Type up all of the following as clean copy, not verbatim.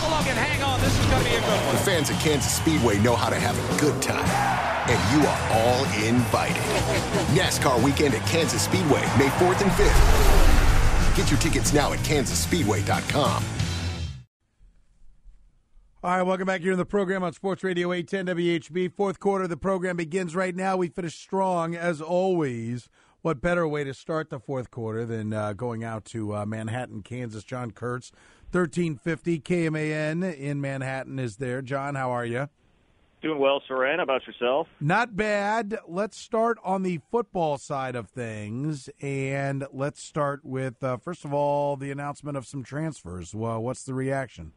along and hang on. This is going to be a good one. The fans at Kansas Speedway know how to have a good time. And you are all invited. NASCAR weekend at Kansas Speedway, May 4th and 5th. Get your tickets now at kansasspeedway.com. All right, welcome back here in the program on Sports Radio 810 WHB. Fourth quarter of the program begins right now. We finish strong, as always. What better way to start the fourth quarter than going out to Manhattan, Kansas? John Kurtz, 1350 KMAN in Manhattan is there. John, how are you? Doing well, Soren. How about yourself? Not bad. Let's start on the football side of things, and let's start with, first of all, the announcement of some transfers. Well, what's the reaction?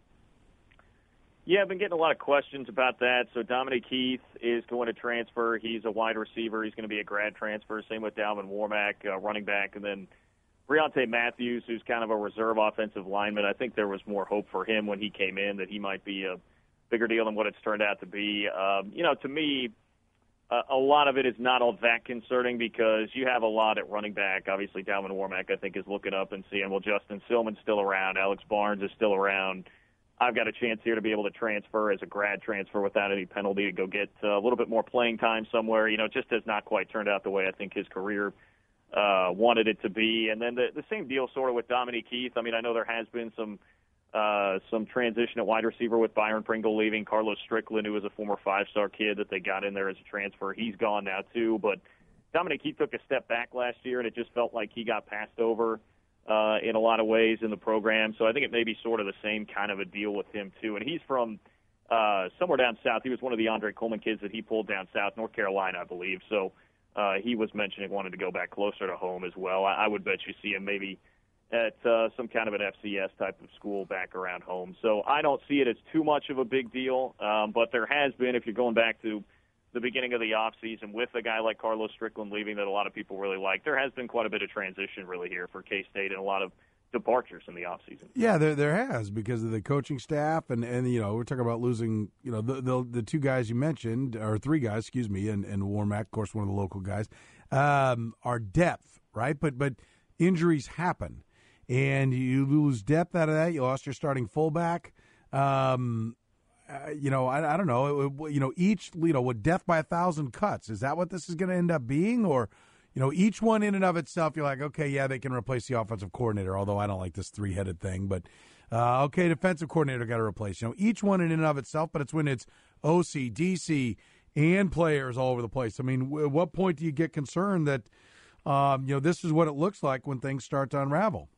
Yeah, I've been getting a lot of questions about that. So Dominic Heath is going to transfer. He's a wide receiver. He's going to be a grad transfer. Same with Dalvin Warmack, running back. And then Briante Matthews, who's kind of a reserve offensive lineman. I think there was more hope for him when he came in, that he might be a bigger deal than what it's turned out to be. To me, a lot of it is not all that concerning because you have a lot at running back. Obviously, Dalvin Warmack, I think, is looking up and seeing, well, Justin Sillman's still around. Alex Barnes is still around. I've got a chance here to be able to transfer as a grad transfer without any penalty to go get a little bit more playing time somewhere. It just has not quite turned out the way I think his career wanted it to be. And then the same deal sort of with Dominic Heath. I mean, I know there has been some transition at wide receiver with Byron Pringle leaving. Carlos Strickland, who was a former five-star kid that they got in there as a transfer, he's gone now too. But Dominic Heath took a step back last year, and it just felt like he got passed over in a lot of ways in the program. So I think it may be sort of the same kind of a deal with him too. And he's from somewhere down south. He was one of the Andre Coleman kids that he pulled down south, North Carolina, I believe. So he was mentioning wanted to go back closer to home as well. I would bet you see him maybe at some kind of an FCS type of school back around home. So I don't see it as too much of a big deal. But there has been, if you're going back to the beginning of the offseason with a guy like Carlos Strickland leaving that a lot of people really like, there has been quite a bit of transition really here for K-State and a lot of departures in the offseason. Yeah, there has, because of the coaching staff, and we're talking about losing, the two guys you mentioned, or three guys, excuse me, and Warmack, of course, one of the local guys, are depth, right? But injuries happen, and you lose depth out of that. You lost your starting fullback. I don't know. Each, with death by 1,000 cuts, is that what this is going to end up being? Or, each one in and of itself, you're like, okay, yeah, they can replace the offensive coordinator, although I don't like this three-headed thing. But, okay, defensive coordinator got to replace. Each one in and of itself, but it's when it's OC, DC, and players all over the place. I mean, at what point do you get concerned that, this is what it looks like when things start to unravel?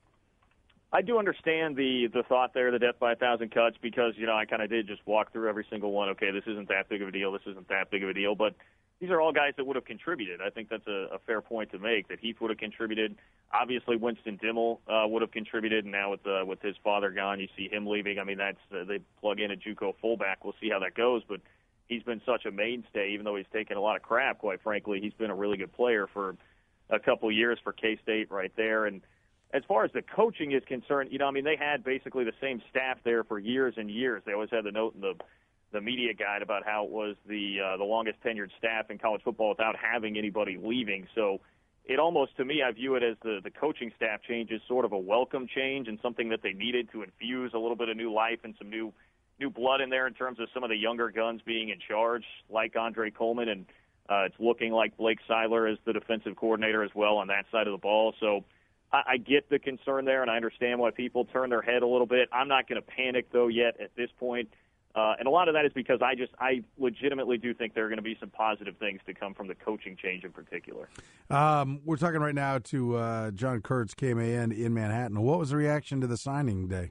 I do understand the thought there, the death by 1,000 cuts, because, I kind of did just walk through every single one. Okay, this isn't that big of a deal. This isn't that big of a deal. But these are all guys that would have contributed. I think that's a fair point to make, that Heath would have contributed. Obviously, Winston Dimmel would have contributed. And now with his father gone, you see him leaving. I mean, that's they plug in a JUCO fullback. We'll see how that goes. But he's been such a mainstay, even though he's taken a lot of crap, quite frankly. He's been a really good player for a couple of years for K-State right there. And as far as the coaching is concerned, they had basically the same staff there for years and years. They always had the note in the media guide about how it was the longest tenured staff in college football without having anybody leaving. So it almost, to me, I view it as the coaching staff change is sort of a welcome change and something that they needed to infuse a little bit of new life and some new blood in there in terms of some of the younger guns being in charge, like Andre Coleman. And it's looking like Blake Seiler is the defensive coordinator as well on that side of the ball. So I get the concern there, and I understand why people turn their head a little bit. I'm not going to panic, though, yet at this point. And a lot of that is because I legitimately do think there are going to be some positive things to come from the coaching change in particular. We're talking right now to John Kurtz, KMAN in Manhattan. What was the reaction to the signing day?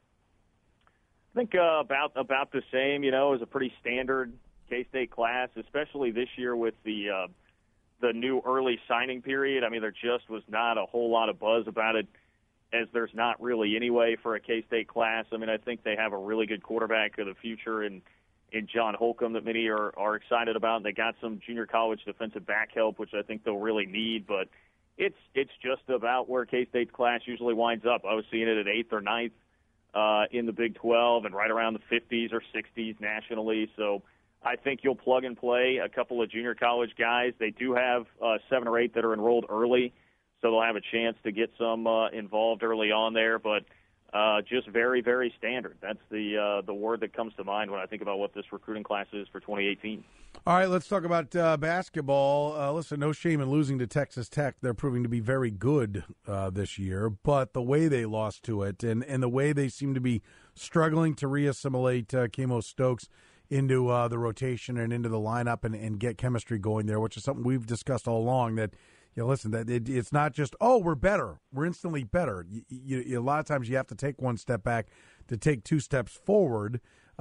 I think about the same. It was a pretty standard K-State class, especially this year with the new early signing period. I mean, there just was not a whole lot of buzz about it, as there's not really anyway for a K-State class. I mean, I think they have a really good quarterback of the future in John Holcomb that many are excited about. They got some junior college defensive back help, which I think they'll really need. But it's just about where K-State's class usually winds up. I was seeing it at 8th or 9th in the Big 12 and right around the 50s or 60s nationally. So I think you'll plug and play a couple of junior college guys. They do have 7 or 8 that are enrolled early, so they'll have a chance to get some involved early on there. But just very, very standard. That's the word that comes to mind when I think about what this recruiting class is for 2018. All right, let's talk about basketball. Listen, no shame in losing to Texas Tech. They're proving to be very good this year, but the way they lost to it and the way they seem to be struggling to reassimilate Kamo Stokes into the rotation and into the lineup and get chemistry going there, which is something we've discussed all along, that listen, that it's not just, we're better. We're instantly better. A lot of times you have to take one step back to take two steps forward.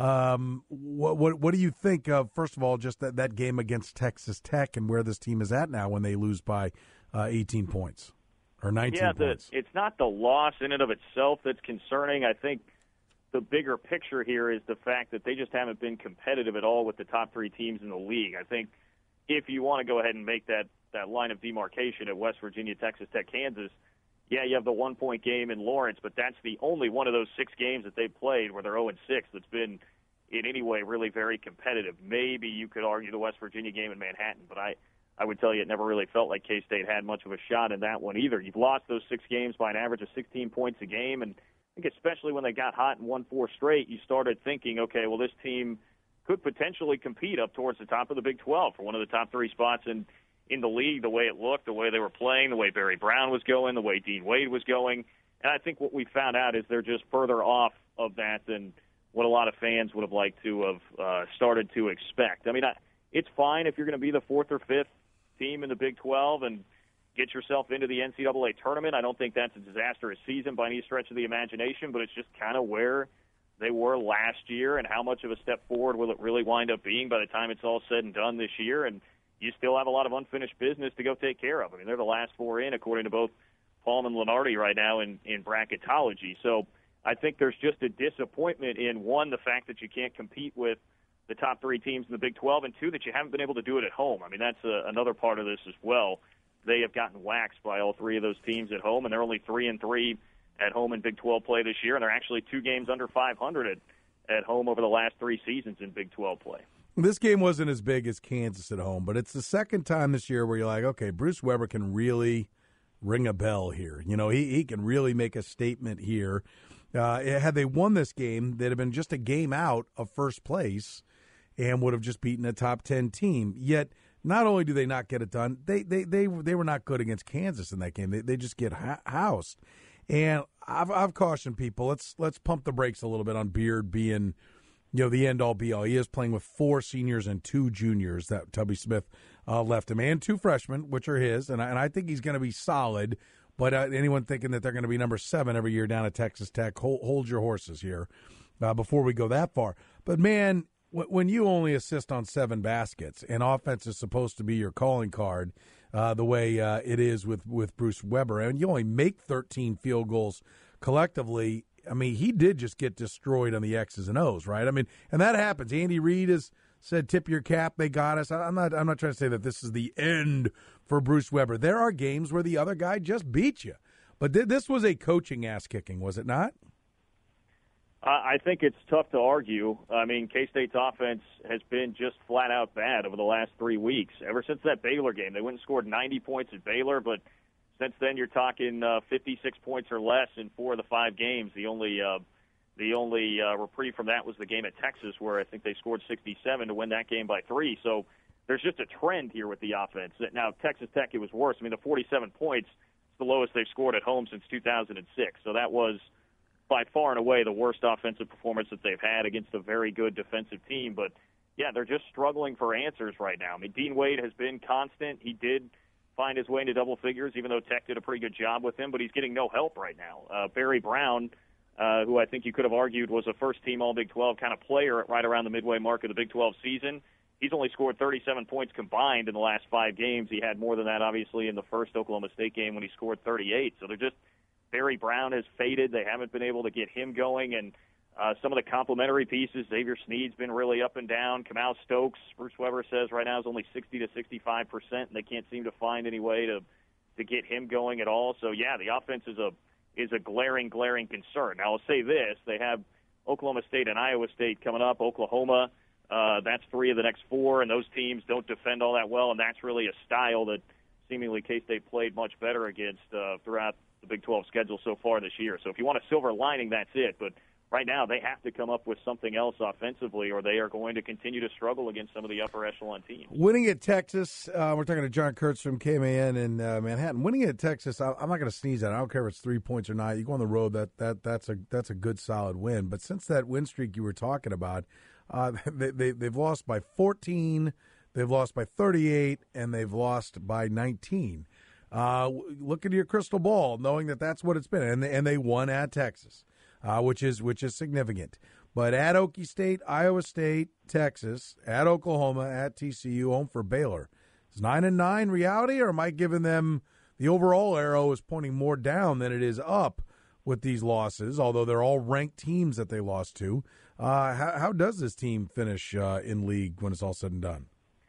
What do you think of, first of all, just that game against Texas Tech and where this team is at now when they lose by 18 points or 19 points? It's not the loss in and of itself that's concerning. I think the bigger picture here is the fact that they just haven't been competitive at all with the top three teams in the league. I think if you want to go ahead and make that line of demarcation at West Virginia, Texas Tech, Kansas, yeah, you have the 1-point game in Lawrence, but that's the only one of those 6 games that they've played where they're 0-6 that's been in any way really very competitive. Maybe you could argue the West Virginia game in Manhattan, but I would tell you it never really felt like K-State had much of a shot in that one either. You've lost those 6 games by an average of 16 points a game, and I think especially when they got hot and won 4 straight, you started thinking, okay, well, this team could potentially compete up towards the top of the Big 12 for one of the top 3 spots in the league, the way it looked, the way they were playing, the way Barry Brown was going, the way Dean Wade was going. And I think what we found out is they're just further off of that than what a lot of fans would have liked to have started to expect. I mean, it's fine if you're going to be the 4th or 5th team in the Big 12 and get yourself into the NCAA tournament. I don't think that's a disastrous season by any stretch of the imagination, but it's just kind of where they were last year, and how much of a step forward will it really wind up being by the time it's all said and done this year. And you still have a lot of unfinished business to go take care of. I mean, they're the last 4 in, according to both Palm and Lenardi right now in bracketology. So I think there's just a disappointment in, one, the fact that you can't compete with the top 3 teams in the Big 12, and 2, that you haven't been able to do it at home. I mean, that's another part of this as well. They have gotten waxed by all 3 of those teams at home, and they're only 3-3 at home in Big 12 play this year, and they're actually 2 games under 500 at home over the last 3 seasons in Big 12 play. This game wasn't as big as Kansas at home, but it's the second time this year where you're like, okay, Bruce Weber can really ring a bell here. You know, he can really make a statement here. Had they won this game, they'd have been just a game out of first place and would have just beaten a top 10 team. Yet, not only do they not get it done, they were not good against Kansas in that game. They just get housed. And I've cautioned people, let's pump the brakes a little bit on Beard being, the end-all, be-all. He is playing with 4 seniors and 2 juniors that Tubby Smith left him, and 2 freshmen, which are his, and I think he's going to be solid. But anyone thinking that they're going to be number 7 every year down at Texas Tech, hold your horses here before we go that far. But, man, when you only assist on 7 baskets and offense is supposed to be your calling card the way it is with Bruce Weber, and you only make 13 field goals collectively, I mean, he did just get destroyed on the X's and O's, right? I mean, and that happens. Andy Reid has said, tip your cap, they got us. I'm not trying to say that this is the end for Bruce Weber. There are games where the other guy just beats you. But this was a coaching ass-kicking, was it not? I think it's tough to argue. I mean, K-State's offense has been just flat-out bad over the last 3 weeks. Ever since that Baylor game, they went and scored 90 points at Baylor, but since then you're talking 56 points or less in 4 of the 5 games. The only reprieve from that was the game at Texas, where I think they scored 67 to win that game by 3. So there's just a trend here with the offense. Now, Texas Tech, it was worse. I mean, the 47 points is the lowest they've scored at home since 2006. So that was by far and away the worst offensive performance that they've had against a very good defensive team. But, yeah, they're just struggling for answers right now. I mean, Dean Wade has been constant. He did find his way into double figures, even though Tech did a pretty good job with him, but he's getting no help right now. Barry Brown, who I think you could have argued was a first-team All-Big 12 kind of player at right around the midway mark of the Big 12 season, he's only scored 37 points combined in the last 5 games. He had more than that, obviously, in the first Oklahoma State game when he scored 38. So Barry Brown has faded. They haven't been able to get him going, and some of the complementary pieces, Xavier Sneed's been really up and down. Kamau Stokes, Bruce Weber says right now is only 60 to 65%, and they can't seem to find any way to get him going at all. So, yeah, the offense is a glaring concern. Now, I'll say this. They have Oklahoma State and Iowa State coming up. Oklahoma, that's 3 of the next 4, and those teams don't defend all that well, and that's really a style that seemingly K-State played much better against throughout the Big 12 schedule so far this year. So if you want a silver lining, that's it. But right now they have to come up with something else offensively, or they are going to continue to struggle against some of the upper echelon teams. Winning at Texas, we're talking to John Kurtz from KMAN in Manhattan. Winning at Texas, I'm not going to sneeze at it. I don't care if it's 3 points or not. You go on the road, that's a good solid win. But since that win streak you were talking about, they've lost by 14, they've lost by 38, and they've lost by 19. Look into your crystal ball, knowing that that's what it's been, and they won at Texas. Which is significant. But at Okie State, Iowa State, Texas, at Oklahoma, at TCU, home for Baylor. Is 9-9 reality, or am I giving them the overall arrow is pointing more down than it is up with these losses, although they're all ranked teams that they lost to? How does this team finish in league when it's all said and done?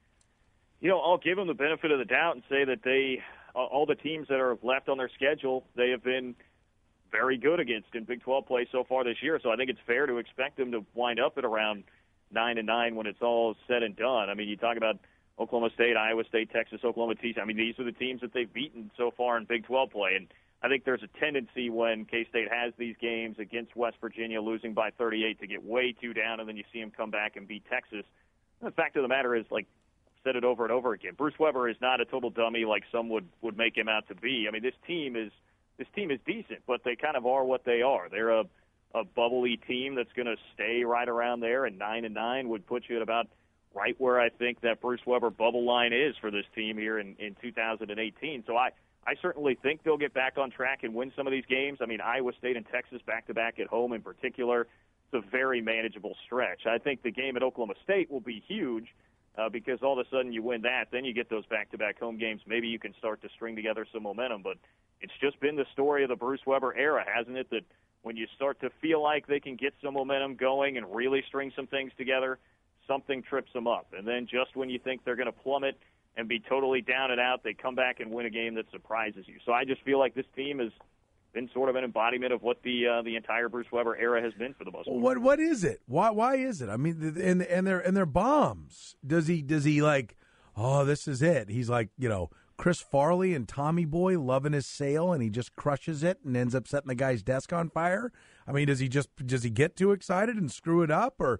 I'll give them the benefit of the doubt and say that all the teams that are left on their schedule, they have been very good against in Big 12 play so far this year. So I think it's fair to expect them to wind up at around 9-9 when it's all said and done. I mean, you talk about Oklahoma State, Iowa State, Texas, Oklahoma, TCU. I mean, these are the teams that they've beaten so far in Big 12 play. And I think there's a tendency when K-State has these games against West Virginia, losing by 38, to get way too down, and then you see them come back and beat Texas. And the fact of the matter is, like, said it over and over again, Bruce Weber is not a total dummy like some would make him out to be. I mean, this team is decent, but they kind of are what they are. They're a bubbly team that's going to stay right around there, and 9-9 would put you at about right where I think that Bruce Weber bubble line is for this team here in 2018. So I certainly think they'll get back on track and win some of these games. I mean, Iowa State and Texas back-to-back at home in particular, it's a very manageable stretch. I think the game at Oklahoma State will be huge because all of a sudden you win that, then you get those back-to-back home games. Maybe you can start to string together some momentum, but it's just been the story of the Bruce Weber era, hasn't it, that when you start to feel like they can get some momentum going and really string some things together, something trips them up. And then just when you think they're going to plummet and be totally down and out, they come back and win a game that surprises you. So I just feel like this team has been sort of an embodiment of what the entire Bruce Weber era has been for the most part. What is it? Why is it? I mean, and they're bombs. Does he like, oh, this is it? He's like, Chris Farley and Tommy Boy loving his sale, and he just crushes it and ends up setting the guy's desk on fire. I mean, does he get too excited and screw it up, or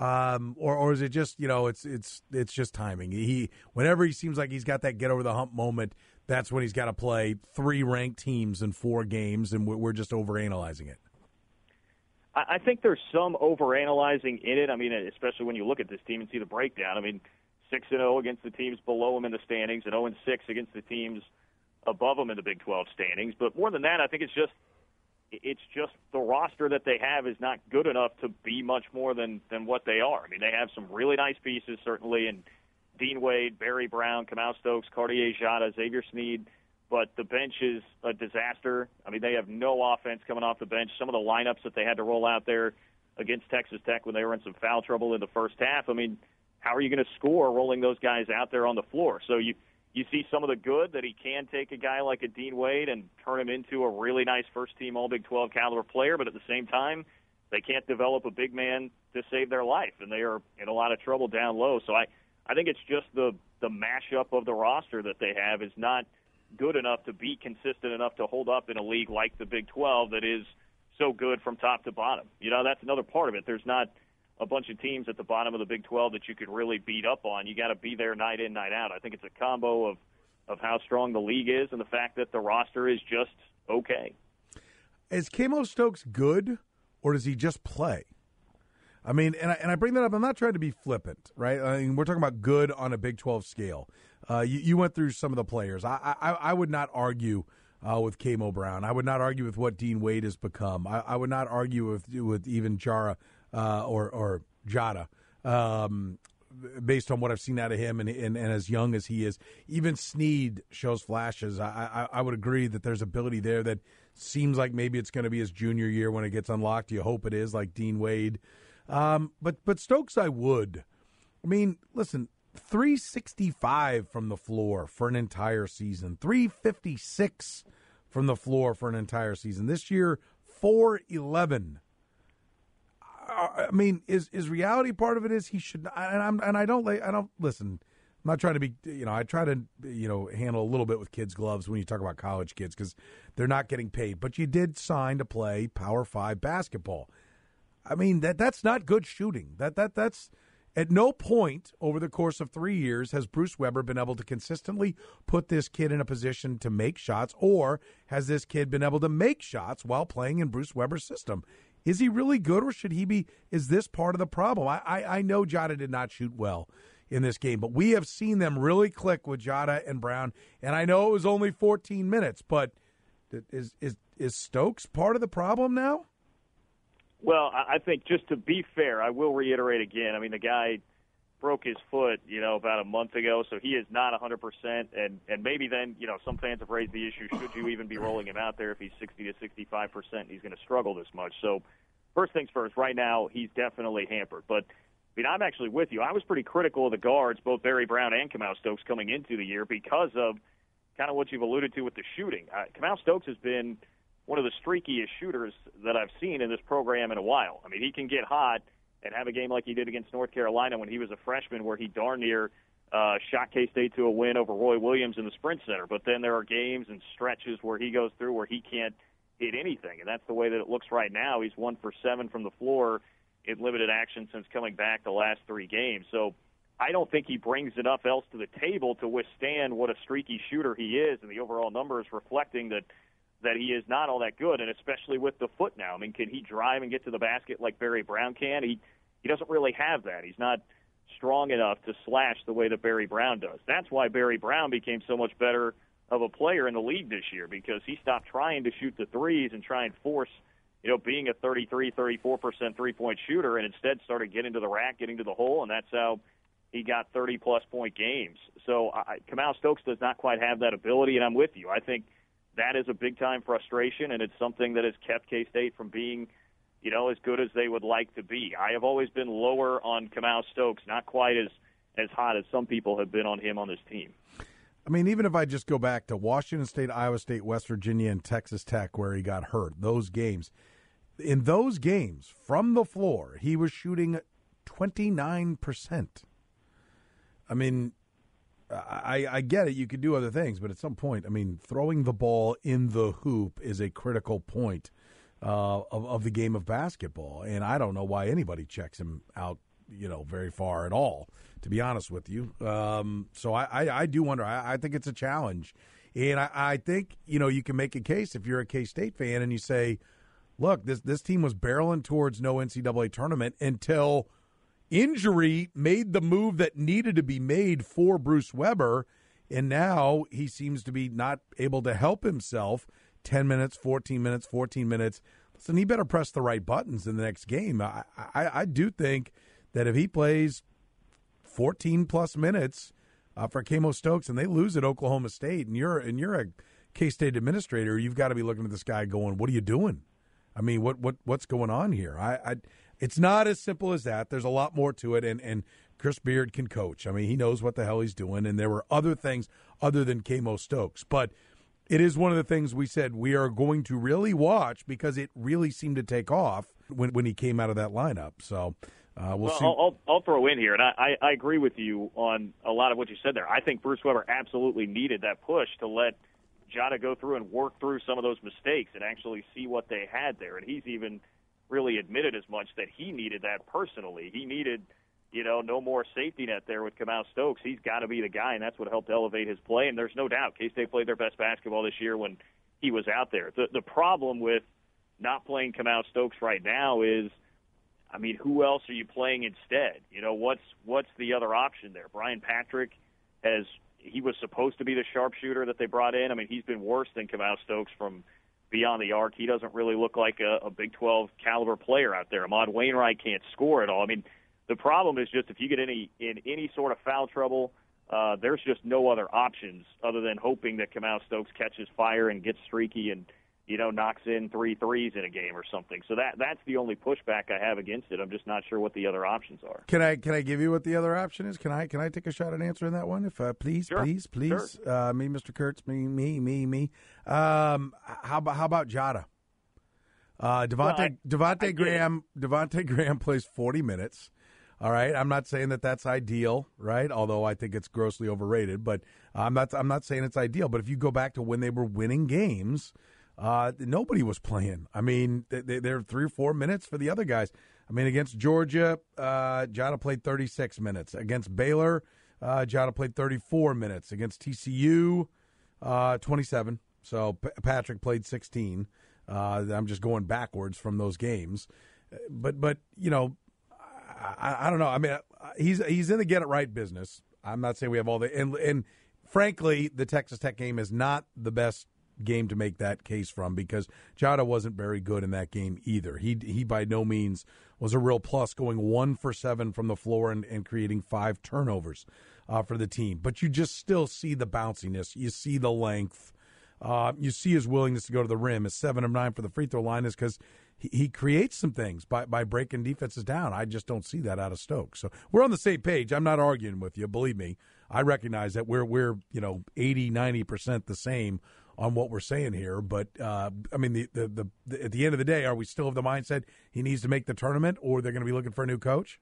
is it just it's just timing? Whenever he seems like he's got that get over the hump moment, that's when he's got to play 3 ranked teams in 4 games, and we're just overanalyzing it. I think there's some overanalyzing in it. I mean, especially when you look at this team and see the breakdown. I mean, 6-0 against the teams below them in the standings, and 0-6 against the teams above them in the Big 12 standings. But more than that, I think it's just the roster that they have is not good enough to be much more than what they are. I mean, they have some really nice pieces, certainly, in Dean Wade, Barry Brown, Kamau Stokes, Cartier Jada, Xavier Sneed, but the bench is a disaster. I mean, they have no offense coming off the bench. Some of the lineups that they had to roll out there against Texas Tech when they were in some foul trouble in the first half, I mean, how are you going to score rolling those guys out there on the floor? So you see some of the good that he can take a guy like a Dean Wade and turn him into a really nice first-team All-Big 12 caliber player, but at the same time, they can't develop a big man to save their life, and they are in a lot of trouble down low. So I think it's just the mashup of the roster that they have is not good enough to be consistent enough to hold up in a league like the Big 12 that is so good from top to bottom. That's another part of it. There's not a bunch of teams at the bottom of the Big 12 that you could really beat up on. You got to be there night in, night out. I think it's a combo of how strong the league is and the fact that the roster is just okay. Is Kamau Stokes good, or does he just play? I mean, and I bring that up. I'm not trying to be flippant, right? I mean, we're talking about good on a Big 12 scale. You went through some of the players. I would not argue with Kamo Brown. I would not argue with what Dean Wade has become. I would not argue with even Jara or Jada, based on what I've seen out of him and as young as he is. Even Sneed shows flashes. I would agree that there's ability there that seems like maybe it's going to be his junior year when it gets unlocked. You hope it is, like Dean Wade. But Stokes, I would. I mean, listen, 365 from the floor for an entire season, 356 from the floor for an entire season. This year, 411. I mean, is reality part of it? Is he should? And I don't listen. not trying to be, I try to, handle a little bit with kids' gloves when you talk about college kids because they're not getting paid. But you did sign to play Power 5 basketball. I mean, that's not good shooting. That's at no point over the course of 3 years has Bruce Weber been able to consistently put this kid in a position to make shots, or has this kid been able to make shots while playing in Bruce Weber's system? Is he really good, or should he be? Is this part of the problem? I know Jada did not shoot well in this game, but we have seen them really click with Jada and Brown, and I know it was only 14 minutes, but is Stokes part of the problem now? Well, I think just to be fair, I will reiterate again. I mean, the guy broke his foot, about a month ago, so he is not 100%. And maybe then, some fans have raised the issue, should you even be rolling him out there if he's 60 to 65%, he's going to struggle this much. So first things first, right now, he's definitely hampered. But, I'm actually with you. I was pretty critical of the guards, both Barry Brown and Kamau Stokes, coming into the year because of kind of what you've alluded to with the shooting. Kamau Stokes has been one of the streakiest shooters that I've seen in this program in a while. I mean, he can get hot and have a game like he did against North Carolina when he was a freshman where he darn near shot K-State to a win over Roy Williams in the Sprint Center. But then there are games and stretches where he goes through where he can't hit anything, and that's the way that it looks right now. He's 1 for 7 from the floor in limited action since coming back the last 3 games. So I don't think he brings enough else to the table to withstand what a streaky shooter he is, and the overall numbers reflecting that he is not all that good, and especially with the foot now. I mean, can he drive and get to the basket like Barry Brown can? He doesn't really have that. He's not strong enough to slash the way that Barry Brown does. That's why Barry Brown became so much better of a player in the league this year, because he stopped trying to shoot the threes and try and force, being a 33, 34% three-point shooter, and instead started getting to the rack, getting to the hole, and that's how he got 30-plus point games. So Kamau Stokes does not quite have that ability, and I'm with you. I think that is a big-time frustration, and it's something that has kept K-State from being, as good as they would like to be. I have always been lower on Kamau Stokes, not quite as hot as some people have been on him on this team. I mean, even if I just go back to Washington State, Iowa State, West Virginia, and Texas Tech where he got hurt, those games, in those games, from the floor, he was shooting 29%. I mean, I get it. You could do other things, but at some point, I mean, throwing the ball in the hoop is a critical point of the game of basketball. And I don't know why anybody checks him out, very far at all, to be honest with you. So I do wonder. I think it's a challenge. And I think, you can make a case if you're a K-State fan and you say, look, this team was barreling towards no NCAA tournament until injury made the move that needed to be made for Bruce Weber, and now he seems to be not able to help himself. 10 minutes, 14 minutes, 14 minutes. Listen, he better press the right buttons in the next game. I do think that if he plays 14-plus minutes for Kamau Stokes and they lose at Oklahoma State, and you're a K-State administrator, you've got to be looking at this guy going, what are you doing? I mean, what's going on here? It's not as simple as that. There's a lot more to it, and Chris Beard can coach. I mean, he knows what the hell he's doing, and there were other things other than Kamau Stokes. But it is one of the things we said we are going to really watch because it really seemed to take off when he came out of that lineup. So we'll see. I'll throw in here, and I agree with you on a lot of what you said there. I think Bruce Weber absolutely needed that push to let Jada go through and work through some of those mistakes and actually see what they had there. And he's even really admitted as much that he needed that personally. He needed, no more safety net there with Kamau Stokes. He's got to be the guy, and that's what helped elevate his play. And there's no doubt K-State played their best basketball this year when he was out there. The problem with not playing Kamau Stokes right now is, I mean, who else are you playing instead? What's the other option there? Brian Patrick he was supposed to be the sharpshooter that they brought in. I mean, he's been worse than Kamau Stokes from beyond the arc. He doesn't really look like a Big 12 caliber player out there. Ahmad Wainwright can't score at all. I mean, the problem is just if you get in any sort of foul trouble, there's just no other options other than hoping that Kamau Stokes catches fire and gets streaky and, knocks in 3 threes in a game or something. So that's the only pushback I have against it. I'm just not sure what the other options are. Can I give you what the other option is? Can I take a shot at answering that one? If please, sure. Please. Sure. Me, Mr. Kurtz, me. How about Jada? Devontae Graham plays 40 minutes. All right, I'm not saying that that's ideal, right? Although I think it's grossly overrated, but I'm not saying it's ideal. But if you go back to when they were winning games, nobody was playing. I mean, they're 3 or 4 minutes for the other guys. I mean, against Georgia, Jada played 36 minutes. Against Baylor, Jada played 34 minutes. Against TCU, 27. So Patrick played 16. I'm just going backwards from those games, but you know. I don't know. I mean, he's in the get it right business. I'm not saying we have all the and frankly, the Texas Tech game is not the best game to make that case from because Jada wasn't very good in that game either. He by no means was a real plus, going 1 for 7 from the floor and creating 5 turnovers for the team. But you just still see the bounciness. You see the length. You see his willingness to go to the rim. His 7 of 9 for the free throw line is because he creates some things by breaking defenses down. I just don't see that out of Stokes. So we're on the same page. I'm not arguing with you. Believe me, I recognize that we're 80, 90% the same on what we're saying here. But I mean, the at the end of the day, are we still of the mindset he needs to make the tournament, or they're going to be looking for a new coach?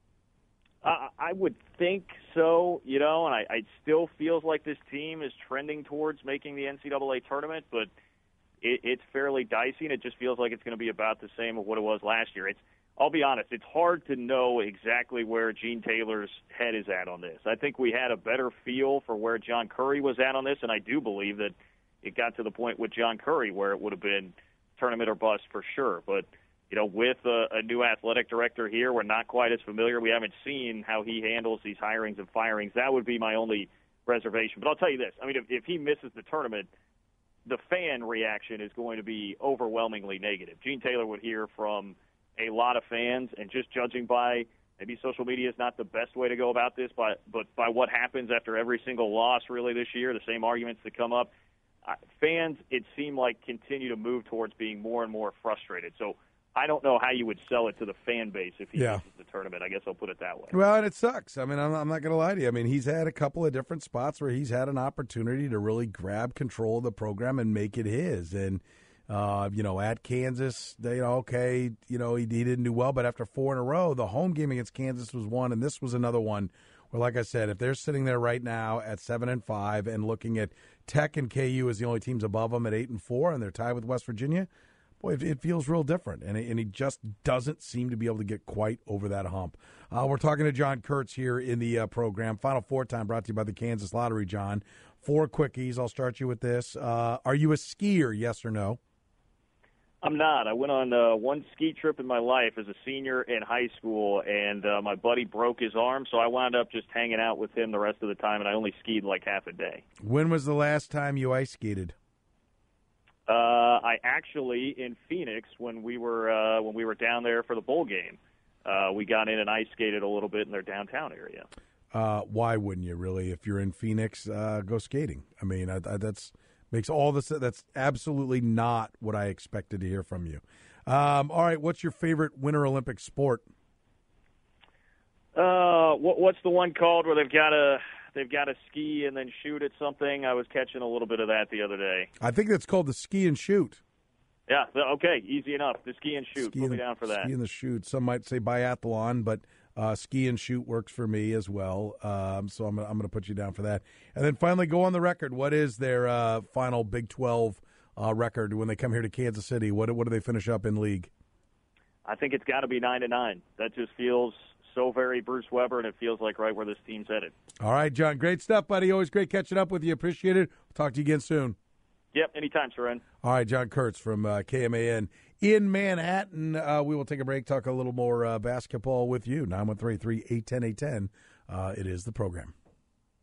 I would think so, and I still feels like this team is trending towards making the NCAA tournament, but it's fairly dicey, and it just feels like it's going to be about the same of what it was last year. I'll be honest, it's hard to know exactly where Gene Taylor's head is at on this. I think we had a better feel for where John Currie was at on this, and I do believe that it got to the point with John Currie where it would have been tournament or bust for sure. But, with a new athletic director here, we're not quite as familiar. We haven't seen how he handles these hirings and firings. That would be my only reservation. But I'll tell you this. I mean, if he misses the tournament, the fan reaction is going to be overwhelmingly negative. Gene Taylor would hear from a lot of fans, and just judging by maybe social media is not the best way to go about this, but by what happens after every single loss really this year, the same arguments that come up, fans, it seemed like, continue to move towards being more and more frustrated. So I don't know how you would sell it to the fan base if he misses the tournament. I guess I'll put it that way. Well, and it sucks. I mean, I'm not going to lie to you. I mean, he's had a couple of different spots where he's had an opportunity to really grab control of the program and make it his. And, at Kansas, he didn't do well. But after 4 in a row, the home game against Kansas was one, and this was another one where, like I said, if they're sitting there right now at 7-5 and looking at Tech and KU as the only teams above them at 8-4, and they're tied with West Virginia, boy, it feels real different, and he just doesn't seem to be able to get quite over that hump. We're talking to John Kurtz here in the program. Final Four time brought to you by the Kansas Lottery, John. 4 quickies. I'll start you with this. Are you a skier, yes or no? I'm not. I went on one ski trip in my life as a senior in high school, and my buddy broke his arm, so I wound up just hanging out with him the rest of the time, and I only skied like half a day. When was the last time you ice skated? I actually, in Phoenix, when we were down there for the bowl game, we got in and ice skated a little bit in their downtown area. Why wouldn't you, really? If you're in Phoenix, go skating. I mean, that's makes all this. That's absolutely not what I expected to hear from you. All right, what's your favorite Winter Olympic sport? What's the one called where they've got to ski and then shoot at something? I was catching a little bit of that the other day. I think that's called the ski and shoot. Yeah, okay, easy enough. The ski and shoot. Put me down for that. Ski and the shoot. Some might say biathlon, but ski and shoot works for me as well. So I'm going to put you down for that. And then finally, go on the record. What is their final Big 12 record when they come here to Kansas City? What do they finish up in league? I think it's got to be 9-9. That just feels so very Bruce Weber, and it feels like right where this team's headed. All right, John. Great stuff, buddy. Always great catching up with you. Appreciate it. We'll talk to you again soon. Yep, anytime, Soren. All right, John Kurtz from KMAN in Manhattan. We will take a break, talk a little more basketball with you. 913-381-0810. It is the program.